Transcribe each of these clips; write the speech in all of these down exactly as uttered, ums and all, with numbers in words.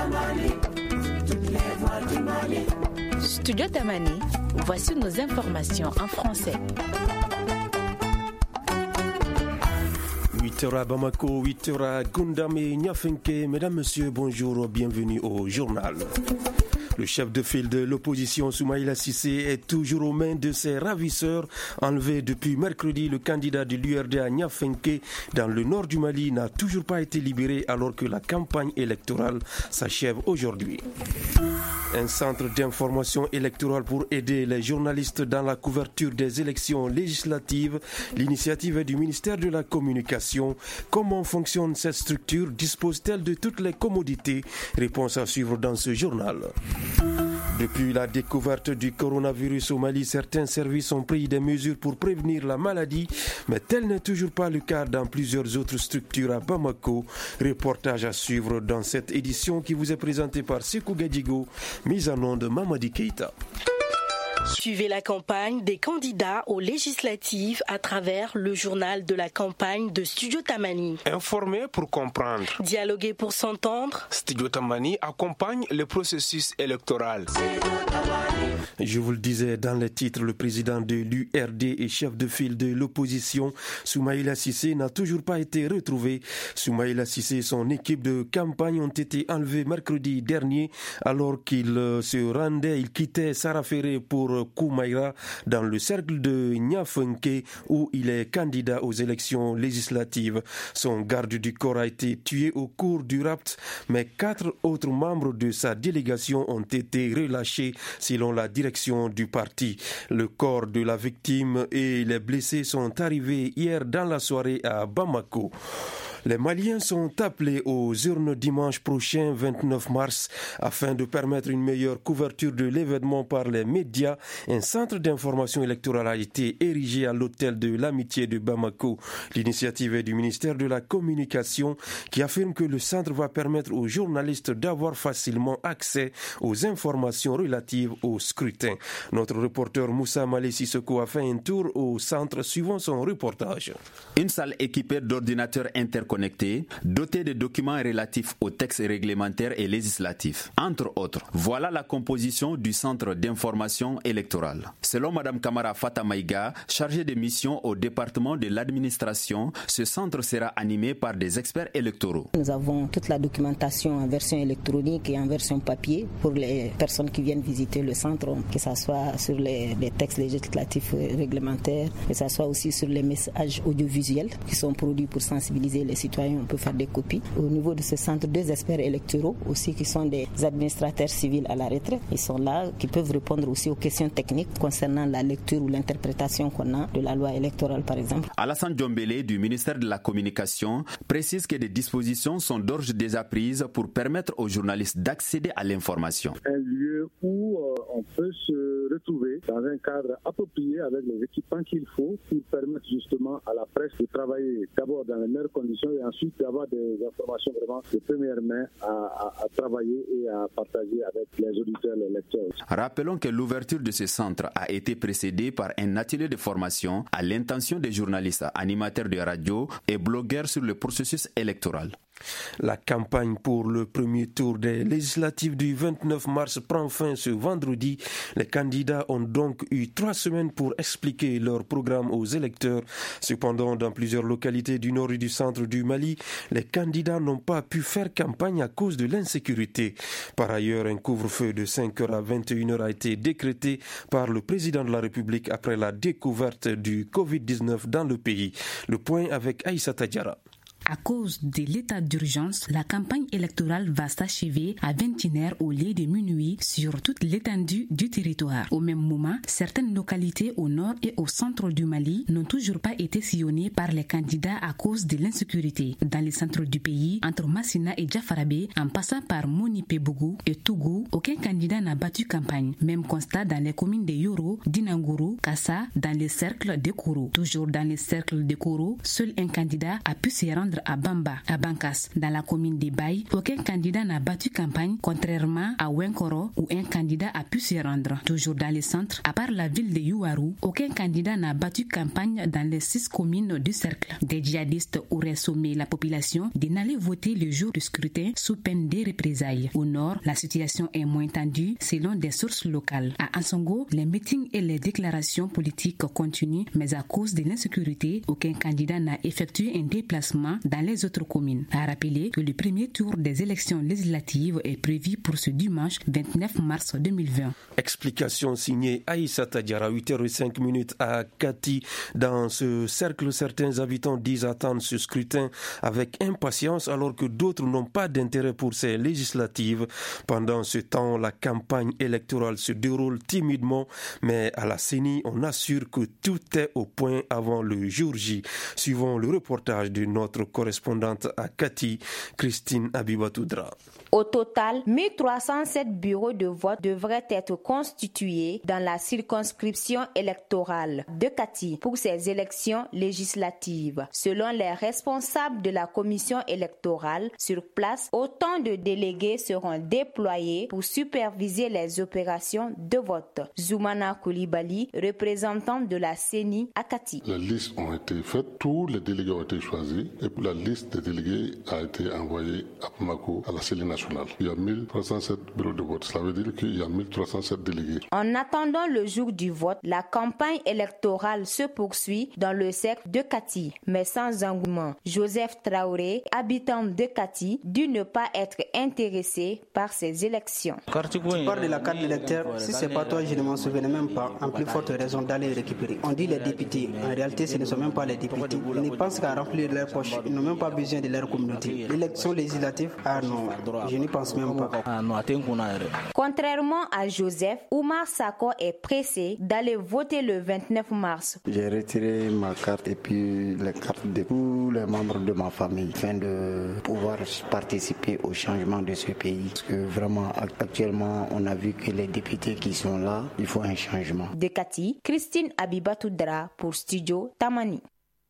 Studio Tamani, voici nos informations en français. huit heures à Bamako, huit heures à Gundam et Niafenke. Mesdames, Messieurs, bonjour, bienvenue au journal. Le chef de file de l'opposition, Soumaïla Cissé, est toujours aux mains de ses ravisseurs. Enlevé depuis mercredi, le candidat de l'U R D à Niafenke, dans le nord du Mali, n'a toujours pas été libéré alors que la campagne électorale s'achève aujourd'hui. Un centre d'information électorale pour aider les journalistes dans la couverture des élections législatives. L'initiative est du ministère de la Communication. Comment fonctionne cette structure? Dispose-t-elle de toutes les commodités? Réponse à suivre dans ce journal. Depuis la découverte du coronavirus au Mali, certains services ont pris des mesures pour prévenir la maladie, mais tel n'est toujours pas le cas dans plusieurs autres structures à Bamako. Reportage à suivre dans cette édition qui vous est présentée par Sekou Gadigo, mise en onde de Mamadi Keita. Suivez la campagne des candidats aux législatives à travers le journal de la campagne de Studio Tamani. Informer pour comprendre. Dialoguer pour s'entendre. Studio Tamani accompagne le processus électoral. Je vous le disais dans les titres, le président de l'U R D et chef de file de l'opposition, Soumaïla Cissé, n'a toujours pas été retrouvé. Soumaïla Cissé et son équipe de campagne ont été enlevés mercredi dernier alors qu'il se rendait, il quittait Saraféré pour Koumaïra dans le cercle de Niafenke où il est candidat aux élections législatives. Son garde du corps a été tué au cours du rapt, mais quatre autres membres de sa délégation ont été relâchés selon la direction du parti. Le corps de la victime et les blessés sont arrivés hier dans la soirée à Bamako. Les Maliens sont appelés aux urnes dimanche prochain, vingt-neuf mars, afin de permettre une meilleure couverture de l'événement par les médias. Un centre d'information électorale a été érigé à l'hôtel de l'Amitié de Bamako. L'initiative est du ministère de la Communication qui affirme que le centre va permettre aux journalistes d'avoir facilement accès aux informations relatives au scrutin. Notre reporter Moussa Malé Sissoko a fait un tour au centre suivant son reportage. Une salle équipée d'ordinateurs interconnectés doté de documents relatifs aux textes réglementaires et législatifs. Entre autres, voilà la composition du centre d'information électorale. Selon Mme Kamara Fatamaïga, chargée de mission au département de l'administration, ce centre sera animé par des experts électoraux. Nous avons toute la documentation en version électronique et en version papier pour les personnes qui viennent visiter le centre, que ce soit sur les, les textes législatifs réglementaires, que ce soit aussi sur les messages audiovisuels qui sont produits pour sensibiliser les citoyens, on peut faire des copies. Au niveau de ce centre, deux experts électoraux aussi qui sont des administrateurs civils à la retraite. Ils sont là, qui peuvent répondre aussi aux questions techniques concernant la lecture ou l'interprétation qu'on a de la loi électorale par exemple. Alassane Diombélé du ministère de la Communication précise que des dispositions sont d'ores et déjà prises pour permettre aux journalistes d'accéder à l'information. Un lieu où euh, on peut se retrouver dans un cadre approprié avec les équipements qu'il faut pour permettre justement à la presse de travailler d'abord dans les meilleures conditions et ensuite d'avoir des informations vraiment de première main à, à, à travailler et à partager avec les auditeurs et les lecteurs. Rappelons que l'ouverture de ce centre a été précédée par un atelier de formation à l'intention des journalistes, animateurs de radio et blogueurs sur le processus électoral. La campagne pour le premier tour des législatives du vingt-neuf mars prend fin ce vendredi. Les candidats ont donc eu trois semaines pour expliquer leur programme aux électeurs. Cependant, dans plusieurs localités du nord et du centre du Mali, les candidats n'ont pas pu faire campagne à cause de l'insécurité. Par ailleurs, un couvre-feu de cinq heures à vingt et une heures a été décrété par le président de la République après la découverte du covid dix-neuf dans le pays. Le point avec Aïssata Diarra. À cause de l'état d'urgence, la campagne électorale va s'achever à vingt et une heures au lieu de minuit sur toute l'étendue du territoire. Au même moment, certaines localités au nord et au centre du Mali n'ont toujours pas été sillonnées par les candidats à cause de l'insécurité. Dans le centre du pays, entre Massina et Djafarabé, en passant par Monipe-Bougou et Tougou, aucun candidat n'a battu campagne. Même constat dans les communes de Yoro, Dinangourou, Kassa, dans le cercle de Kourou. Toujours dans le cercle de Kourou, seul un candidat a pu se rendre rendre à Bamba, à Bankas, dans la commune des Baye, aucun candidat n'a battu campagne, contrairement à Wenkoro, où un candidat a pu s'y rendre. Toujours dans les centres, à part la ville de Yuwaru, aucun candidat n'a battu campagne dans les six communes du cercle. Des djihadistes auraient sommé la population de n'aller voter le jour du scrutin sous peine des représailles. Au nord, la situation est moins tendue selon des sources locales. À Ansongo, les meetings et les déclarations politiques continuent, mais à cause de l'insécurité, aucun candidat n'a effectué un déplacement dans les autres communes. À rappeler que le premier tour des élections législatives est prévu pour ce dimanche vingt-neuf mars deux mille vingt. Explication signée Aïssata Diarra, huit heures cinq à Kati. Dans ce cercle, certains habitants disent attendre ce scrutin avec impatience alors que d'autres n'ont pas d'intérêt pour ces législatives. Pendant ce temps, la campagne électorale se déroule timidement, mais à la C E N I, on assure que tout est au point avant le jour J. Suivons le reportage de notre correspondante à Kati, Christine Abibatoudra. Au total, mille trois cent sept bureaux de vote devraient être constitués dans la circonscription électorale de Kati pour ces élections législatives. Selon les responsables de la commission électorale sur place, autant de délégués seront déployés pour superviser les opérations de vote. Zoumana Koulibaly, représentant de la C E N I à Kati. Les listes ont été faites, tous les délégués ont été choisis et la liste des délégués a été envoyée à Bamako, à la C E N I nationale. Il y a mille trois cent sept bureaux de vote, cela veut dire qu'il y a mille trois cent sept délégués. En attendant le jour du vote, la campagne électorale se poursuit dans le cercle de Kati, mais sans engouement. Joseph Traoré, habitant de Kati, dit ne pas être intéressé par ces élections. Tu parles de la carte d'électeur, si c'est pas toi, je ne m'en souviens même pas. En plus forte raison d'aller récupérer. On dit les députés, en réalité ce ne sont même pas les députés. Ils ne pensent qu'à remplir leurs poches, ils n'ont même pas besoin de leur communauté. L'élection législative, ah non, je n'y pense même pas. Contrairement à Joseph, Oumar Sako est pressé d'aller voter le vingt-neuf mars. J'ai retiré ma carte et puis les cartes de tous les membres de ma famille afin de pouvoir participer au changement de ce pays. Parce que vraiment, actuellement, on a vu que les députés qui sont là, il faut un changement. De Kati, Christine Abibatoudra pour Studio Tamani.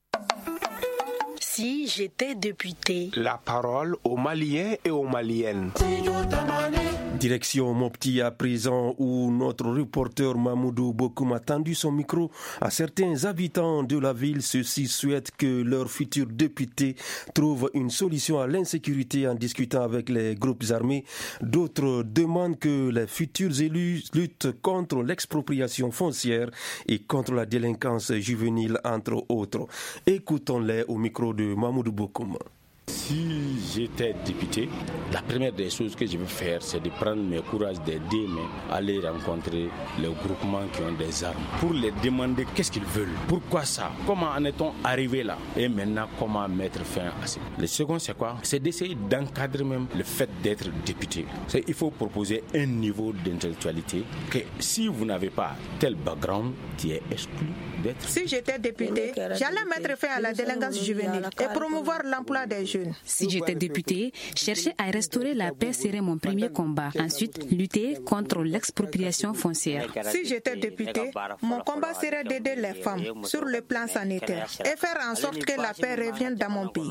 Si j'étais députée. La parole aux Maliens et aux Maliennes. Direction Mopti à présent où notre reporter Mamoudou Bokoum a tendu son micro à certains habitants de la ville. Ceux-ci souhaitent que leur futur député trouve une solution à l'insécurité en discutant avec les groupes armés. D'autres demandent que les futurs élus luttent contre l'expropriation foncière et contre la délinquance juvénile, entre autres. Écoutons-les au micro de Mamoudou Bokoum. Si j'étais député, la première des choses que je veux faire, c'est de prendre mes courages des deux mains, aller rencontrer les groupements qui ont des armes, pour les demander qu'est-ce qu'ils veulent, pourquoi ça, comment en est-on arrivé là, et maintenant comment mettre fin à ça. Le second, c'est quoi? C'est d'essayer d'encadrer même le fait d'être député. C'est, il faut proposer un niveau d'intellectualité que si vous n'avez pas tel background, tu es exclu d'être. Si j'étais député, j'allais mettre fin à la délinquance juvénile et promouvoir l'emploi des jeunes. Si j'étais député, chercher à restaurer la paix serait mon premier combat. Ensuite, lutter contre l'expropriation foncière. Si j'étais député, mon combat serait d'aider les femmes sur le plan sanitaire et faire en sorte que la paix revienne dans mon pays.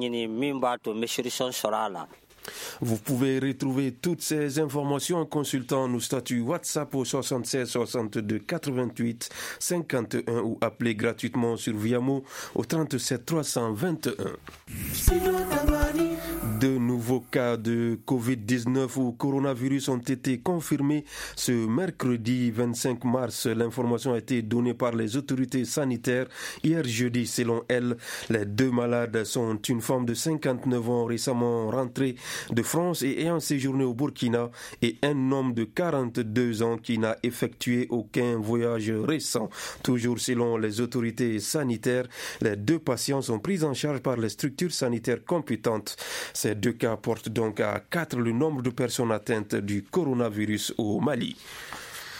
Vous pouvez retrouver toutes ces informations en consultant nos statuts WhatsApp au soixante-seize soixante-deux quatre-vingt-huit cinquante et un ou appelez gratuitement sur Viamo au trente-sept trois cent vingt et un. De nouveaux cas de covid dix-neuf ou coronavirus ont été confirmés ce mercredi vingt-cinq mars. L'information a été donnée par les autorités sanitaires hier jeudi. Selon elles, les deux malades sont une femme de cinquante-neuf ans récemment rentrée de France et ayant séjourné au Burkina et un homme de quarante-deux ans qui n'a effectué aucun voyage récent. Toujours selon les autorités sanitaires, les deux patients sont pris en charge par les structures sanitaires compétentes. Ces deux cas portent donc à quatre le nombre de personnes atteintes du coronavirus au Mali.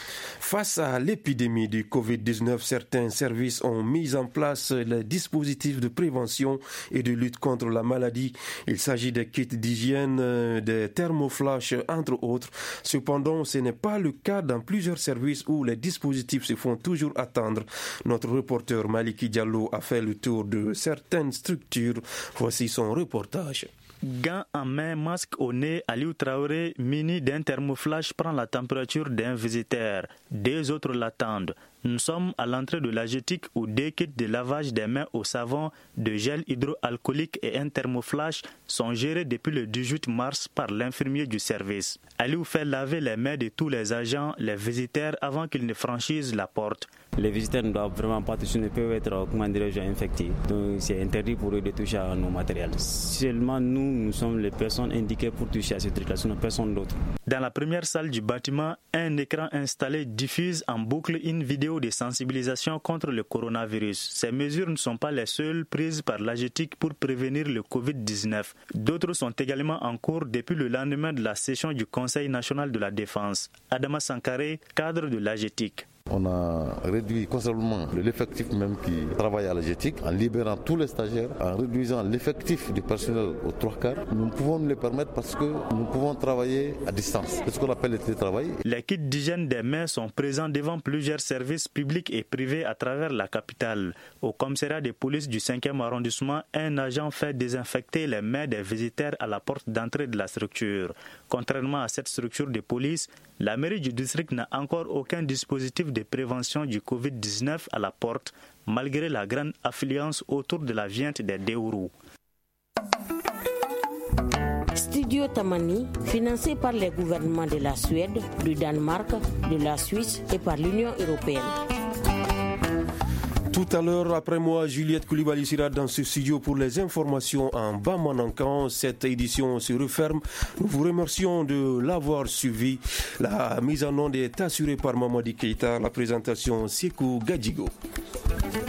Face à l'épidémie du covid dix-neuf, certains services ont mis en place les dispositifs de prévention et de lutte contre la maladie. Il s'agit des kits d'hygiène, des thermoflash, entre autres. Cependant, ce n'est pas le cas dans plusieurs services où les dispositifs se font toujours attendre. Notre reporter Maliki Diallo a fait le tour de certaines structures. Voici son reportage. Gants en main, masque au nez, Aliou Traoré, muni d'un thermoflash, prend la température d'un visiteur. Deux autres l'attendent. Nous sommes à l'entrée de l'Agétique où deux kits de lavage des mains au savon, de gel hydroalcoolique et un thermoflash sont gérés depuis le dix-huit mars par l'infirmier du service. Aliou fait laver les mains de tous les agents, les visiteurs, avant qu'ils ne franchissent la porte. Les visiteurs ne doivent vraiment pas toucher, ne peuvent être, comment dirais-je, infectés. Donc c'est interdit pour eux de toucher à nos matériels. Seulement nous, nous sommes les personnes indiquées pour toucher à ces trucs-là, sinon personne d'autre. Dans la première salle du bâtiment, un écran installé diffuse en boucle une vidéo de sensibilisation contre le coronavirus. Ces mesures ne sont pas les seules prises par l'Agétique pour prévenir le covid dix-neuf. D'autres sont également en cours depuis le lendemain de la session du Conseil national de la défense. Adama Sankaré, cadre de l'Agétique. On a réduit considérablement l'effectif même qui travaille à l'Agétique en libérant tous les stagiaires, en réduisant l'effectif du personnel aux trois quarts. Nous pouvons nous le permettre parce que nous pouvons travailler à distance. C'est ce qu'on appelle le télétravail. Les kits d'hygiène des mains sont présents devant plusieurs services publics et privés à travers la capitale. Au commissariat de police du cinquième arrondissement, un agent fait désinfecter les mains des visiteurs à la porte d'entrée de la structure. Contrairement à cette structure de police, la mairie du district n'a encore aucun dispositif de prévention du covid dix-neuf à la porte, malgré la grande affluence autour de la viente des Deourou. Studio Tamani, financé par les gouvernements de la Suède, du Danemark, de la Suisse et par l'Union européenne. Tout à l'heure, après moi, Juliette Koulibaly sera dans ce studio pour les informations en Bamanankan. Cette édition se referme. Nous vous remercions de l'avoir suivi. La mise en onde est assurée par Mamadi Keita. La présentation, Sekou Gadjigo.